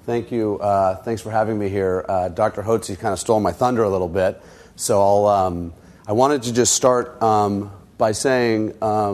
Thank you. Thanks for having me here. Dr. Hotze kind of stole my thunder a little bit, so I wanted to just start by saying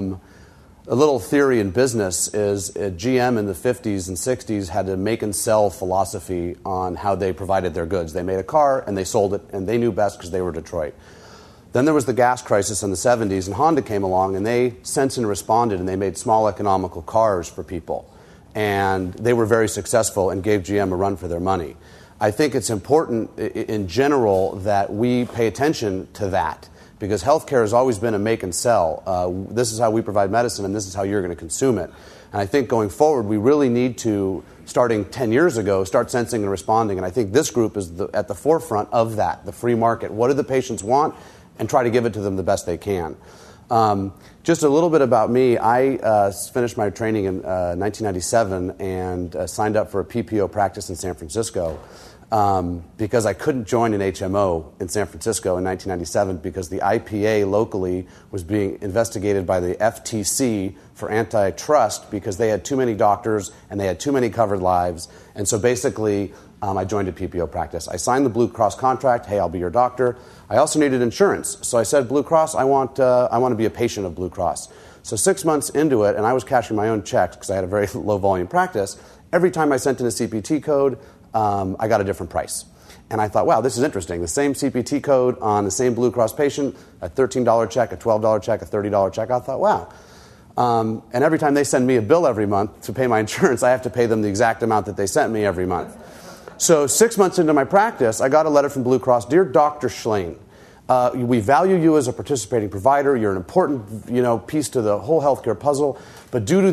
a little theory in business is GM in the 50s and 60s had a make and sell philosophy on how they provided their goods. They made a car and they sold it, and they knew best because they were Detroit. Then there was the gas crisis in the 70s, and Honda came along, and they sensed and responded, and they made small economical cars for people. And they were very successful and gave GM a run for their money. I think it's important in general that we pay attention to that, because healthcare has always been a make and sell. This is how we provide medicine, and this is how you're going to consume it. And I think going forward, we really need to, starting 10 years ago, start sensing and responding. And I think this group is at the forefront of that, the free market. What do the patients want? And try to give it to them the best they can. Just a little bit about me. I finished my training in 1997 and signed up for a PPO practice in San Francisco because I couldn't join an HMO in San Francisco in 1997 because the IPA locally was being investigated by the FTC for antitrust because they had too many doctors and they had too many covered lives. And so basically, I joined a PPO practice. I signed the Blue Cross contract. Hey, I'll be your doctor. I also needed insurance. So I said, Blue Cross, I want to be a patient of Blue Cross. So 6 months into it, and I was cashing my own checks because I had a very low volume practice, every time I sent in a CPT code, I got a different price. And I thought, wow, this is interesting. The same CPT code on the same Blue Cross patient, a $13 check, a $12 check, a $30 check. I thought, wow. And every time they send me a bill every month to pay my insurance, I have to pay them the exact amount that they sent me every month. So 6 months into my practice, I got a letter from Blue Cross. Dear Dr. Schlane, we value you as a participating provider. You're an important piece to the whole healthcare puzzle. But due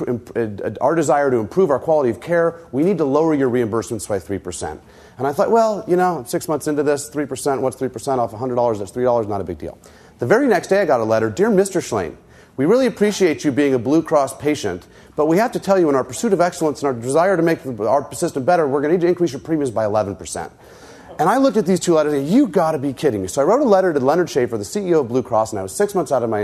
to our desire to improve our quality of care, we need to lower your reimbursements by 3%. And I thought, well, 6 months into this, 3%, what's 3% off $100? That's $3, not a big deal. The very next day, I got a letter. Dear Mr. Schlane, we really appreciate you being a Blue Cross patient, but we have to tell you in our pursuit of excellence and our desire to make our system better, we're going to need to increase your premiums by 11%. And I looked at these two letters and said, you got to be kidding me. So I wrote a letter to Leonard Schaefer, the CEO of Blue Cross, and I was 6 months out of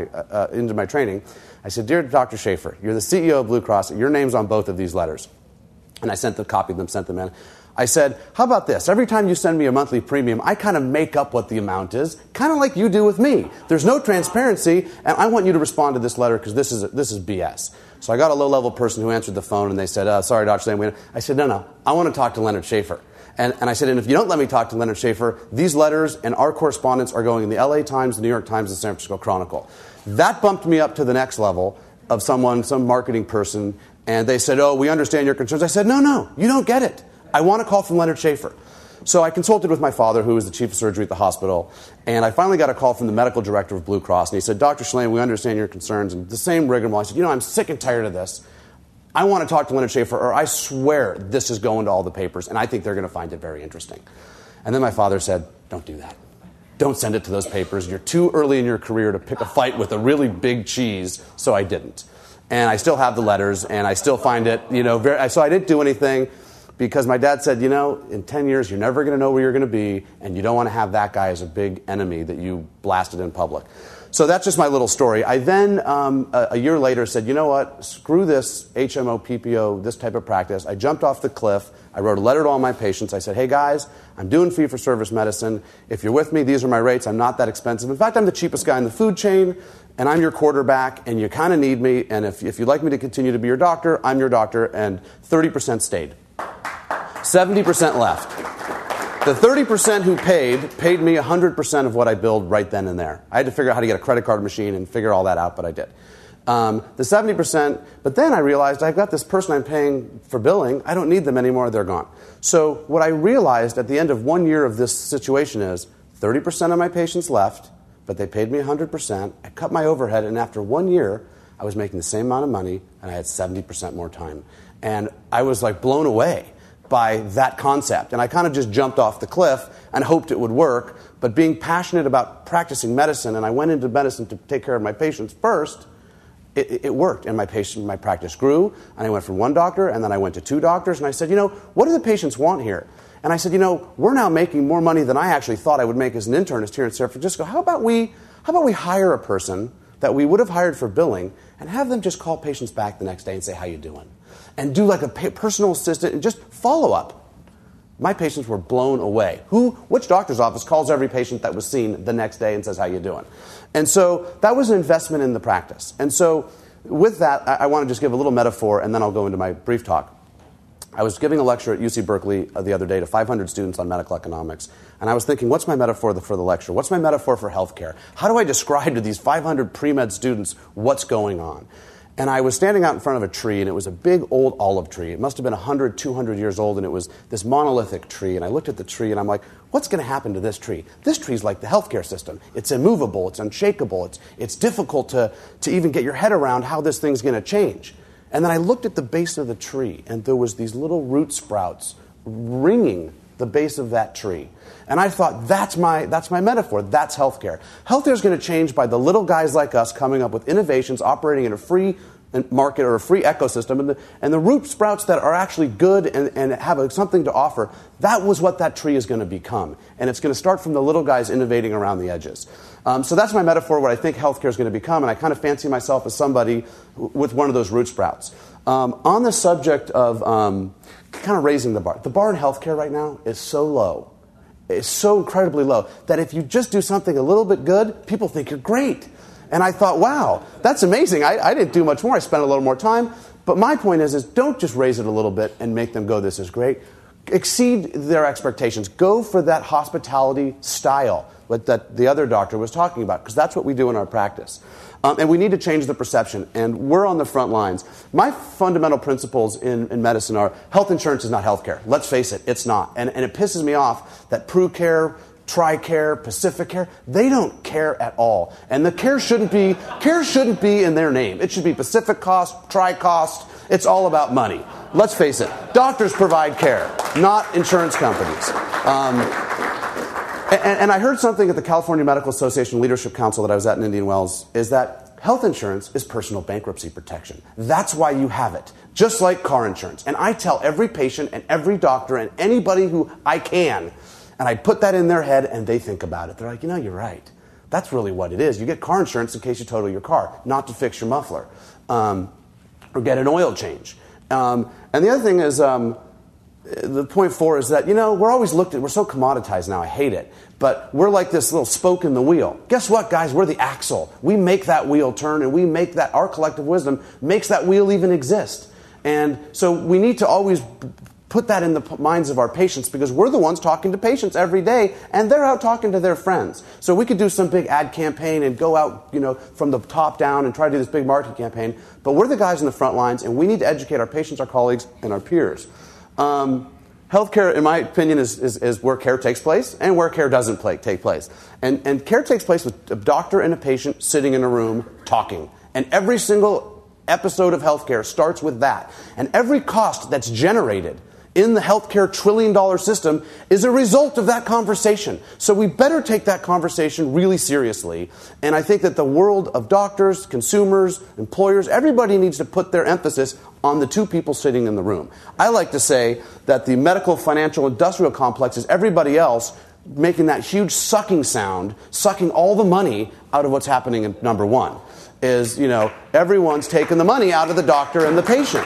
into my training. I said, Dear Dr. Schaefer, you're the CEO of Blue Cross. Your name's on both of these letters. And I sent them in. I said, how about this? Every time you send me a monthly premium, I kind of make up what the amount is, kind of like you do with me. There's no transparency, and I want you to respond to this letter because this is BS. So I got a low-level person who answered the phone, and they said, sorry, Dr. Schlane. I said, no, I want to talk to Leonard Schaefer. And I said, and if you don't let me talk to Leonard Schaefer, these letters and our correspondence are going in the LA Times, the New York Times, and the San Francisco Chronicle. That bumped me up to the next level of some marketing person, and they said, oh, we understand your concerns. I said, no, you don't get it. I want a call from Leonard Schaefer. So I consulted with my father, who was the chief of surgery at the hospital, and I finally got a call from the medical director of Blue Cross, and he said, Dr. Schlane, we understand your concerns, and the same rigmarole. I said, I'm sick and tired of this. I want to talk to Leonard Schaefer, or I swear this is going to all the papers, and I think they're going to find it very interesting. And then my father said, don't do that. Don't send it to those papers. You're too early in your career to pick a fight with a really big cheese, so I didn't. And I still have the letters, and I still find it, so I didn't do anything. Because my dad said, in 10 years, you're never going to know where you're going to be, and you don't want to have that guy as a big enemy that you blasted in public. So that's just my little story. I then, a year later, said, you know what, screw this HMO, PPO, this type of practice. I jumped off the cliff. I wrote a letter to all my patients. I said, hey, guys, I'm doing fee-for-service medicine. If you're with me, these are my rates. I'm not that expensive. In fact, I'm the cheapest guy in the food chain, and I'm your quarterback, and you kind of need me. And if you'd like me to continue to be your doctor, I'm your doctor. And 30% stayed. 70% left. The 30% who paid me 100% of what I billed right then and there. I had to figure out how to get a credit card machine and figure all that out, but I did. The 70%, but then I realized I've got this person I'm paying for billing. I don't need them anymore. They're gone. So what I realized at the end of 1 year of this situation is 30% of my patients left, but they paid me 100%. I cut my overhead, and after 1 year, I was making the same amount of money, and I had 70% more time. And I was blown away by that concept. And I kind of just jumped off the cliff and hoped it would work. But being passionate about practicing medicine, and I went into medicine to take care of my patients first, it worked. And my practice grew. And I went from one doctor, and then I went to two doctors. And I said, what do the patients want here? And I said, we're now making more money than I actually thought I would make as an internist here in San Francisco. How about we hire a person that we would have hired for billing and have them just call patients back the next day and say, how you doing? and do like a personal assistant and just follow up. My patients were blown away. Which doctor's office calls every patient that was seen the next day and says, how you doing? And so that was an investment in the practice. And so with that, I want to just give a little metaphor, and then I'll go into my brief talk. I was giving a lecture at UC Berkeley the other day to 500 students on medical economics, and I was thinking, what's my metaphor for the lecture? What's my metaphor for healthcare? How do I describe to these 500 pre-med students what's going on? And I was standing out in front of a tree, and it was a big old olive tree. It must have been 100, 200 years old, and it was this monolithic tree. And I looked at the tree, and I'm like, what's going to happen to this tree? This tree's like the healthcare system. It's immovable. It's unshakable. It's difficult to even get your head around how this thing's going to change. And then I looked at the base of the tree, and there was these little root sprouts ringing the base of that tree. And I thought, that's my metaphor. That's healthcare. Healthcare is going to change by the little guys like us coming up with innovations, operating in a free market or a free ecosystem, and the root sprouts that are actually good and have something to offer. That was what that tree is going to become. And it's going to start from the little guys innovating around the edges. So that's my metaphor, what I think healthcare is going to become, and I kind of fancy myself as somebody with one of those root sprouts. On the subject of kind of raising the bar in healthcare right now is so low. It's so incredibly low that if you just do something a little bit good, people think you're great. And I thought, wow, that's amazing. I didn't do much more. I spent a little more time. But my point is don't just raise it a little bit and make them go, this is great. Exceed their expectations. Go for that hospitality style that the other doctor was talking about, because that's what we do in our practice. And we need to change the perception. And we're on the front lines. My fundamental principles in medicine are health insurance is not healthcare. Let's face it, it's not. And it pisses me off that PruCare, TRICARE, Pacificare, they don't care at all. And the care shouldn't be in their name. It should be Pacific Cost, TriCost. It's all about money. Let's face it. Doctors provide care, not insurance companies. And I heard something at the California Medical Association Leadership Council that I was at in Indian Wells, is that health insurance is personal bankruptcy protection. That's why you have it, just like car insurance. And I tell every patient and every doctor and anybody who I can, and I put that in their head and they think about it. They're like, you're right. That's really what it is. You get car insurance in case you total your car, not to fix your muffler or get an oil change. And the other thing is, the point 4 is that, we're always we're so commoditized now, I hate it, but we're like this little spoke in the wheel. Guess what, guys? We're the axle. We make that wheel turn, and we make that, our collective wisdom makes that wheel even exist. And so we need to always put that in the minds of our patients, because we're the ones talking to patients every day, and they're out talking to their friends. So we could do some big ad campaign and go out, from the top down and try to do this big marketing campaign, but we're the guys in the front lines, and we need to educate our patients, our colleagues, and our peers. Healthcare, in my opinion, is where care takes place and where care doesn't take place. And care takes place with a doctor and a patient sitting in a room talking. And every single episode of healthcare starts with that. And every cost that's generated in the healthcare trillion-dollar system is a result of that conversation. So we better take that conversation really seriously. And I think that the world of doctors, consumers, employers, everybody needs to put their emphasis on the two people sitting in the room. I like to say that the medical, financial, industrial complex is everybody else making that huge sucking sound, sucking all the money out of what's happening in number one. Is, everyone's taking the money out of the doctor and the patient.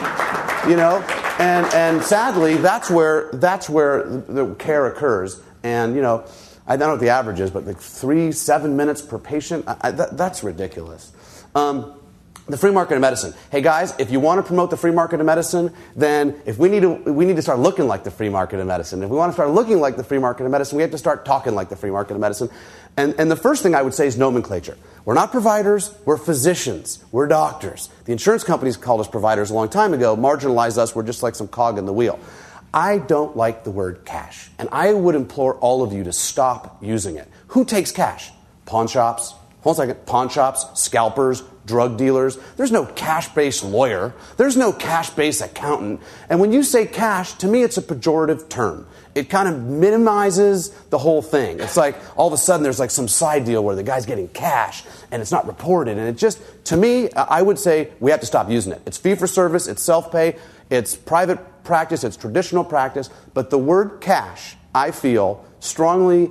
And sadly, that's where the care occurs. And, I don't know what the average is, but like 7 minutes per patient, that's ridiculous. The free market of medicine. Hey guys, if you want to promote the free market of medicine, then we need to start looking like the free market of medicine. If we want to start looking like the free market of medicine, we have to start talking like the free market of medicine. And the first thing I would say is nomenclature. We're not providers, we're physicians, we're doctors. The insurance companies called us providers a long time ago, marginalized us, we're just like some cog in the wheel. I don't like the word cash, and I would implore all of you to stop using it. Who takes cash? Pawn shops? Hold on a second. Pawn shops, scalpers, drug dealers. There's no cash-based lawyer. There's no cash-based accountant. And when you say cash, to me it's a pejorative term. It kind of minimizes the whole thing. It's like all of a sudden there's like some side deal where the guy's getting cash and it's not reported. And it just, to me, I would say we have to stop using it. It's fee-for-service, it's self-pay, it's private practice, it's traditional practice. But the word cash, I feel, strongly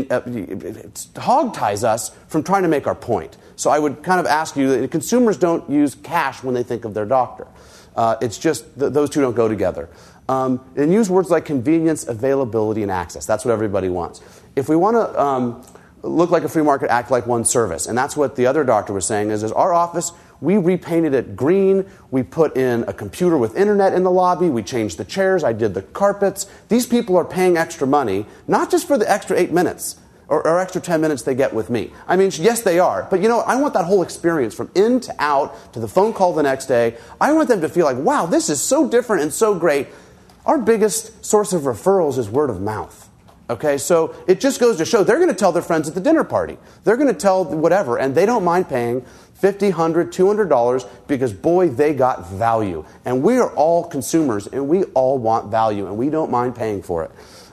hog ties us from trying to make our point. So I would kind of ask you that consumers don't use cash when they think of their doctor. It's just those two don't go together. And use words like convenience, availability, and access. That's what everybody wants. If we want to look like a free market, act like one service, and that's what the other doctor was saying, is our office, we repainted it green, we put in a computer with internet in the lobby, we changed the chairs, I did the carpets. These people are paying extra money, not just for the extra 8 minutes, or extra 10 minutes they get with me. I mean, yes, they are. But, I want that whole experience from in to out to the phone call the next day. I want them to feel like, wow, this is so different and so great. Our biggest source of referrals is word of mouth. Okay, so it just goes to show they're going to tell their friends at the dinner party. They're going to tell whatever, and they don't mind paying $50, $100, $200 because, boy, they got value. And we are all consumers, and we all want value, and we don't mind paying for it.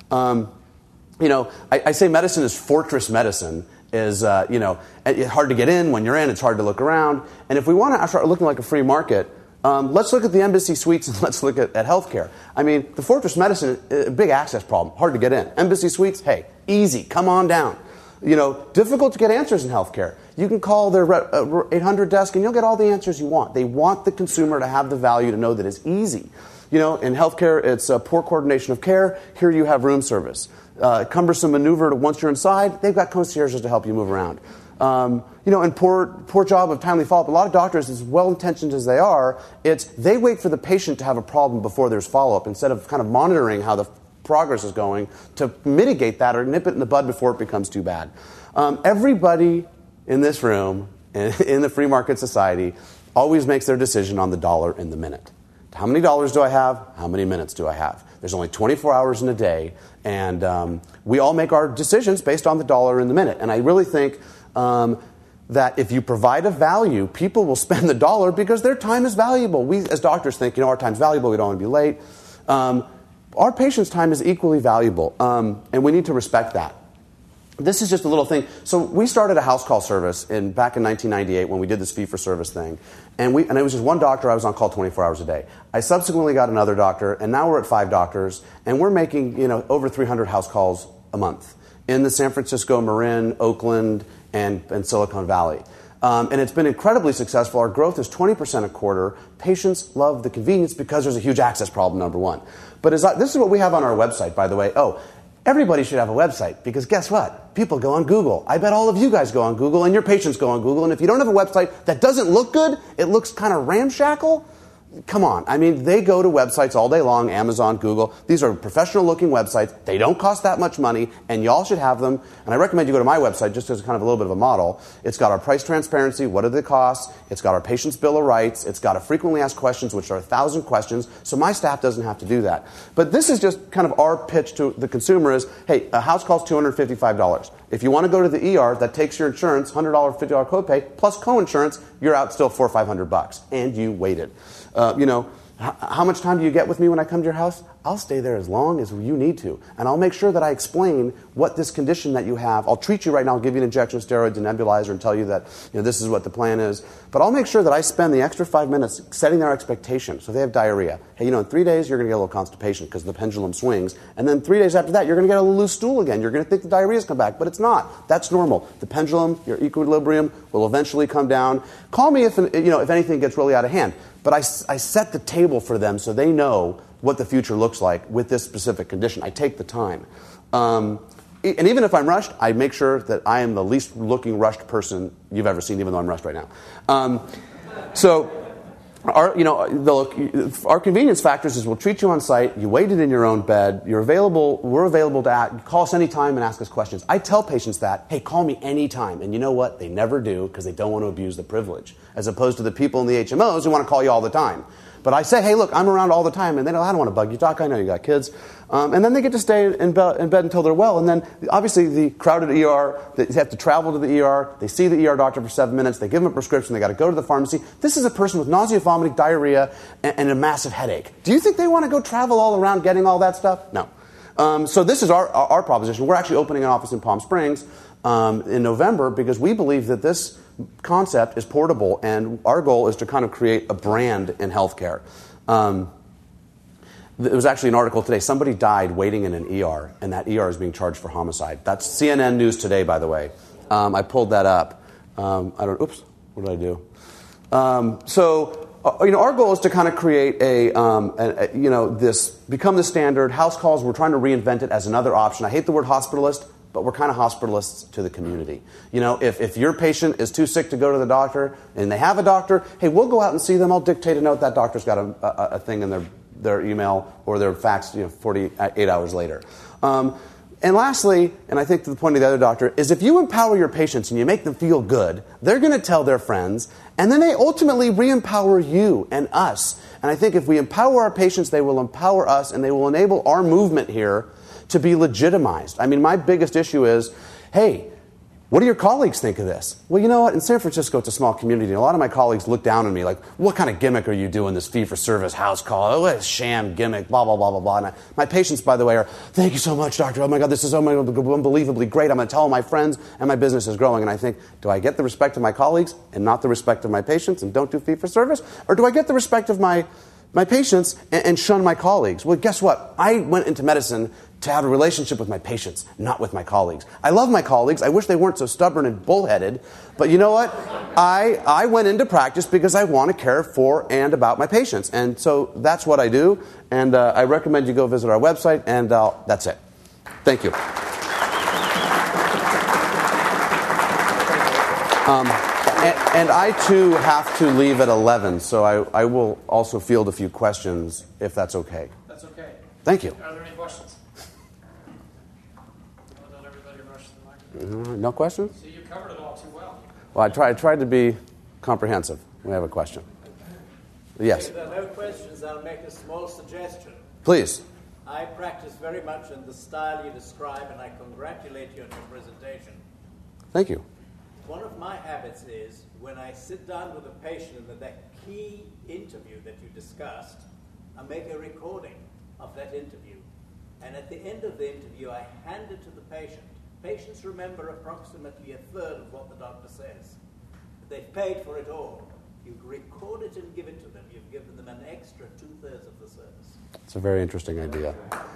I say medicine is fortress medicine. It's hard to get in. When you're in, it's hard to look around. And if we want to start looking like a free market, let's look at the Embassy Suites and let's look at healthcare. I mean, the fortress medicine, a big access problem, hard to get in. Embassy Suites, hey, easy, come on down. Difficult to get answers in healthcare. You can call their 800 desk and you'll get all the answers you want. They want the consumer to have the value to know that it's easy. In healthcare, it's a poor coordination of care. Here you have room service. Cumbersome maneuver once you're inside, they've got concierges to help you move around. And poor job of timely follow-up. A lot of doctors, as well-intentioned as they are, they wait for the patient to have a problem before there's follow-up instead of kind of monitoring how the progress is going to mitigate that or nip it in the bud before it becomes too bad. Everybody in this room, in the free market society, always makes their decision on the dollar and the minute. How many dollars do I have? How many minutes do I have? There's only 24 hours in a day, and we all make our decisions based on the dollar and the minute. And I really think that if you provide a value, people will spend the dollar because their time is valuable. We, as doctors, think, our time's valuable, we don't want to be late. Our patients' time is equally valuable, and we need to respect that. This is just a little thing. So we started a house call service back in 1998 when we did this fee-for-service thing. And it was just one doctor. I was on call 24 hours a day. I subsequently got another doctor, and now we're at 5 doctors, and we're making over 300 house calls a month in the San Francisco, Marin, Oakland, and Silicon Valley. And it's been incredibly successful. Our growth is 20% a quarter. Patients love the convenience because there's a huge access problem, number one. But this is what we have on our website, by the way. Everybody should have a website because guess what? People go on Google. I bet all of you guys go on Google and your patients go on Google. And if you don't have a website that doesn't look good, it looks kind of ramshackle, come on. I mean, they go to websites all day long, Amazon, Google. These are professional-looking websites. They don't cost that much money, and y'all should have them. And I recommend you go to my website just as kind of a little bit of a model. It's got our price transparency, what are the costs? It's got our patient's bill of rights. It's got a frequently asked questions, which are 1,000 questions, so my staff doesn't have to do that. But this is just kind of our pitch to the consumer is, hey, a house call is $255. If you want to go to the ER, that takes your insurance, $100, $50 copay, plus co-insurance, you're out still $400 or $500, and you waited. How much time do you get with me when I come to your house? I'll stay there as long as you need to. And I'll make sure that I explain what this condition that you have. I'll treat you right now. I'll give you an injection of steroids and nebulizer and tell you that this is what the plan is. But I'll make sure that I spend the extra 5 minutes setting their expectation. So if they have diarrhea. Hey, in 3 days, you're going to get a little constipation because the pendulum swings. And then 3 days after that, you're going to get a little loose stool again. You're going to think the diarrhea's come back. But it's not. That's normal. The pendulum, your equilibrium, will eventually come down. Call me if anything gets really out of hand. But I set the table for them so they know what the future looks like with this specific condition. I take the time. And even if I'm rushed, I make sure that I am the least looking rushed person you've ever seen, even though I'm rushed right now. Our convenience factors is we'll treat you on site, you waited in your own bed, we're available to act, call us anytime and ask us questions. I tell patients that, hey, call me anytime. And you know what? They never do because they don't want to abuse the privilege, as opposed to the people in the HMOs who want to call you all the time. But I say, hey, look, I'm around all the time, and they don't, I don't want to bug you, Doc. I know you got kids. And then they get to stay in bed until they're well. And then, obviously, the crowded ER, they have to travel to the ER. They see the ER doctor for 7 minutes. They give them a prescription. They got to go to the pharmacy. This is a person with nausea, vomiting, diarrhea, and a massive headache. Do you think they want to go travel all around getting all that stuff? No. So this is our proposition. We're actually opening an office in Palm Springs in November because we believe that this concept is portable, and our goal is to kind of create a brand in healthcare. There was actually an article today. Somebody died waiting in an ER, and that ER is being charged for homicide. That's CNN News Today, by the way. I pulled that up. Oops, what did I do? So our goal is to kind of create become the standard. House calls, we're trying to reinvent it as another option. I hate the word hospitalist, but we're kind of hospitalists to the community. If your patient is too sick to go to the doctor and they have a doctor, hey, we'll go out and see them. I'll dictate a note. That doctor's got a thing in their email or their fax 48 hours later. And lastly, and I think to the point of the other doctor, is if you empower your patients and you make them feel good, they're going to tell their friends, and then they ultimately re-empower you and us. And I think if we empower our patients, they will empower us, and they will enable our movement here to be legitimized. I mean, my biggest issue is, hey, what do your colleagues think of this? Well, you know what? In San Francisco, it's a small community. And a lot of my colleagues look down on me like, what kind of gimmick are you doing, this fee-for-service house call? Oh, what a sham gimmick, blah, blah, blah, blah, blah. And my patients, by the way, are, thank you so much, doctor. Oh, my God, this is unbelievably great. I'm going to tell all my friends, and my business is growing. And I think, do I get the respect of my colleagues and not the respect of my patients and don't do fee-for-service? Or do I get the respect of my patients and shun my colleagues? Well, guess what? I went into medicine to have a relationship with my patients, not with my colleagues. I love my colleagues. I wish they weren't so stubborn and bullheaded. But you know what? I went into practice because I want to care for and about my patients. And so that's what I do. And I recommend you go visit our website. And that's it. Thank you. And I, too, have to leave at 11. So I will also field a few questions, if that's okay. That's okay. Thank you. Are there any questions? No questions? So you covered it all too well. Well, I tried to be comprehensive. We have a question. Yes. If there are no questions, I'll make a small suggestion. Please. I practice very much in the style you describe, and I congratulate you on your presentation. Thank you. One of my habits is, when I sit down with a patient in that key interview that you discussed, I make a recording of that interview. And at the end of the interview, I hand it to the patient. Patients remember approximately a third of what the doctor says. They've paid for it all. You record it and give it to them. You've given them an extra 2/3 of the service. It's a very interesting idea.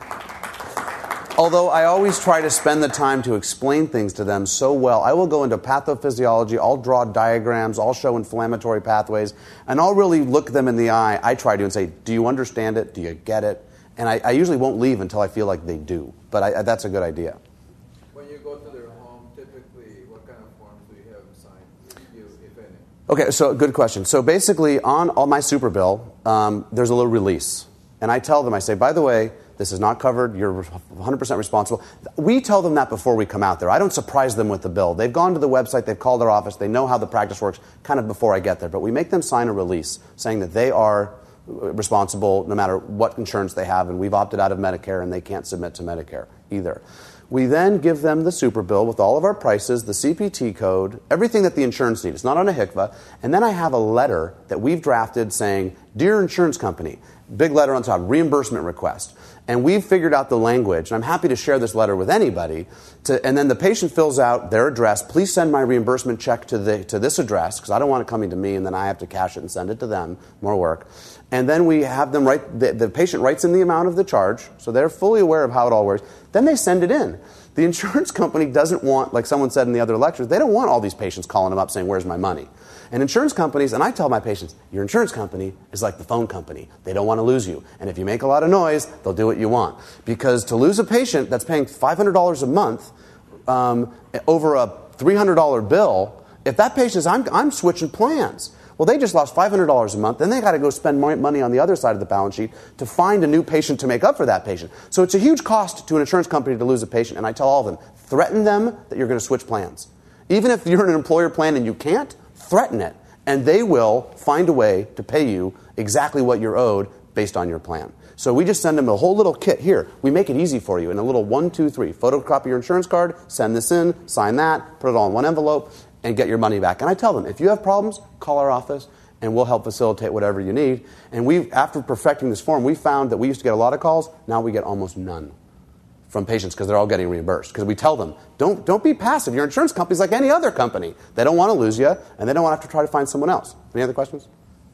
Although I always try to spend the time to explain things to them so well. I will go into pathophysiology, I'll draw diagrams, I'll show inflammatory pathways, and I'll really look them in the eye. I try to and say, do you understand it? Do you get it? And I usually won't leave until I feel like they do. But that's a good idea. When you go to their home, typically, what kind of forms do you have them sign, you, if any? Okay, so good question. So basically, on my super bill, there's a little release. And I tell them, I say, by the way, this is not covered. You're 100% responsible. We tell them that before we come out there. I don't surprise them with the bill. They've gone to the website. They've called our office. They know how the practice works kind of before I get there. But we make them sign a release saying that they are responsible no matter what insurance they have. And we've opted out of Medicare, and they can't submit to Medicare either. We then give them the super bill with all of our prices, the CPT code, everything that the insurance needs. It's not on a HCFA. And then I have a letter that we've drafted saying, Dear Insurance Company, big letter on top, reimbursement request. And we've figured out the language, and I'm happy to share this letter with anybody. And then the patient fills out their address. Please send my reimbursement check to this address, because I don't want it coming to me, and then I have to cash it and send it to them. More work. And then we have them write, the patient writes in the amount of the charge, so they're fully aware of how it all works. Then they send it in. The insurance company doesn't want, like someone said in the other lectures, they don't want all these patients calling them up saying, where's my money? And insurance companies, and I tell my patients, your insurance company is like the phone company. They don't want to lose you. And if you make a lot of noise, they'll do what you want. Because to lose a patient that's paying $500 a month over a $300 bill, if that patient is, I'm switching plans. Well, they just lost $500 a month. Then they got to go spend more money on the other side of the balance sheet to find a new patient to make up for that patient. So it's a huge cost to an insurance company to lose a patient. And I tell all of them, threaten them that you're going to switch plans. Even if you're in an employer plan and you can't, threaten it. And they will find a way to pay you exactly what you're owed based on your plan. So we just send them a whole little kit here. We make it easy for you in a little 1, 2, 3. Photocopy your insurance card, send this in, sign that, put it all in one envelope, and get your money back. And I tell them, if you have problems, call our office, and we'll help facilitate whatever you need. And after perfecting this form, we found that we used to get a lot of calls. Now we get almost none from patients because they're all getting reimbursed. Because we tell them, don't be passive. Your insurance company's like any other company. They don't want to lose you, and they don't want to have to try to find someone else. Any other questions?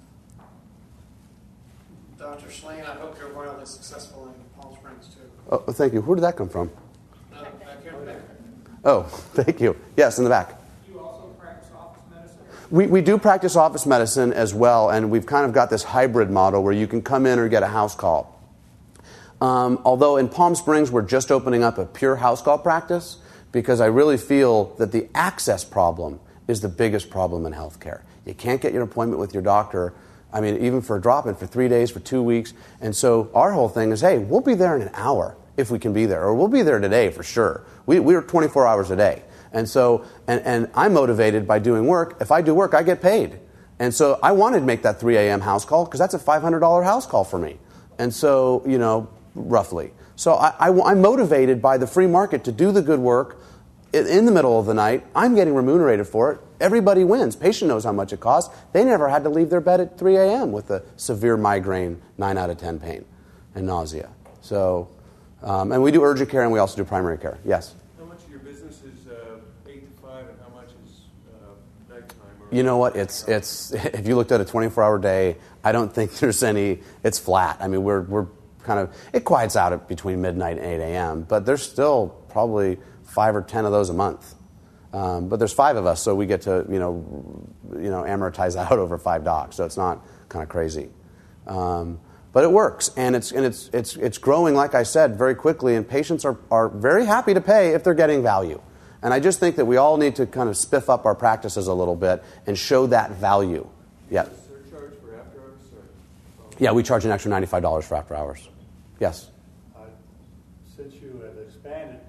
Dr. Schleen, I hope you're wildly successful in Palm Springs, too. Oh, thank you. Where did that come from? Back here in the back. Oh, thank you. Yes, in the back. You also practice office medicine? We do practice office medicine as well, and we've kind of got this hybrid model where you can come in or get a house call. Although in Palm Springs, we're just opening up a pure house call practice because I really feel that the access problem is the biggest problem in healthcare. You can't get your appointment with your doctor, I mean, even for a drop-in for 3 days, for 2 weeks. And so our whole thing is, hey, we'll be there in an hour if we can be there, or we'll be there today for sure. We're 24 hours a day. And so, and I'm motivated by doing work. If I do work, I get paid. And so I wanted to make that 3 a.m. house call because that's a $500 house call for me. And so, you know, roughly. So I'm motivated by the free market to do the good work in the middle of the night. I'm getting remunerated for it. Everybody wins. Patient knows how much it costs. They never had to leave their bed at 3 a.m. with a severe migraine, 9 out of 10 pain and nausea. So, and we do urgent care and we also do primary care. Yes? How much of your business is 8 to 5 and how much is nighttime? You know what? It's if you looked at a 24-hour day, I don't think there's any, it's flat. I mean, we're kind of, it quiets out at between midnight and 8 a.m., but there's still probably 5 or 10 of those a month. But there's 5 of us, so we get to, you know, amortize out over 5 docs, so it's not kind of crazy. But it works, and it's growing, like I said, very quickly, and patients are very happy to pay if they're getting value. And I just think that we all need to kind of spiff up our practices a little bit and show that value. Yeah. Surcharge for after hours? Yeah, we charge an extra $95 for after hours. Yes. Since you have expanded,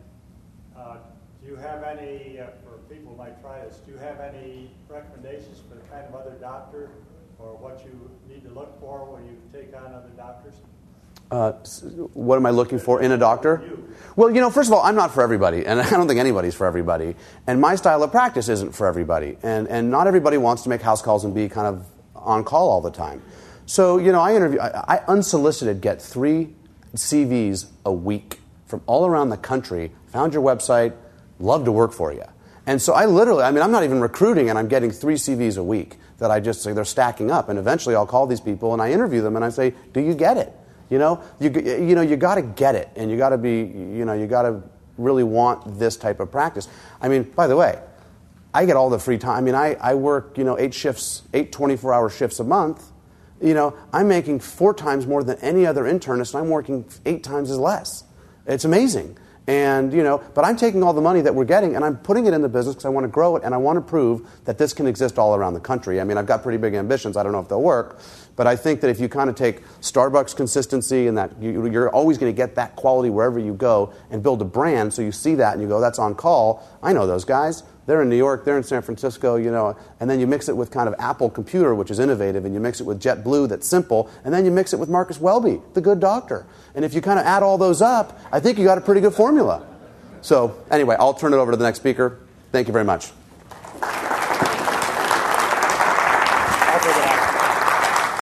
do you have any, for people who might try this, do you have any recommendations for the kind of other doctor or what you need to look for when you take on other doctors? What am I looking for in a doctor? Well, you know, first of all, I'm not for everybody, and I don't think anybody's for everybody. And my style of practice isn't for everybody. And not everybody wants to make house calls and be kind of on call all the time. So, you know, I unsolicited get 3 CVs a week from all around the country, found your website, love to work for you. And so I'm not even recruiting, and I'm getting 3 CVs a week that I just say they're stacking up. And eventually I'll call these people and I interview them and I say, do you get it? You know, you got to get it, and you got to be, you know, you got to really want this type of practice. I mean, by the way, I get all the free time. I mean, I work, you know, 8 24-hour shifts a month. You know, I'm making 4 times more than any other internist, and I'm working 8 times as less. It's amazing. And, you know, but I'm taking all the money that we're getting and I'm putting it in the business because I want to grow it and I want to prove that this can exist all around the country. I mean, I've got pretty big ambitions. I don't know if they'll work. But I think that if you kind of take Starbucks consistency and that you're always going to get that quality wherever you go and build a brand so you see that and you go, that's on call. I know those guys. They're in New York, they're in San Francisco, you know, and then you mix it with kind of Apple Computer, which is innovative, and you mix it with JetBlue, that's simple, and then you mix it with Marcus Welby, the good doctor. And if you kind of add all those up, I think you got a pretty good formula. So anyway, I'll turn it over to the next speaker. Thank you very much.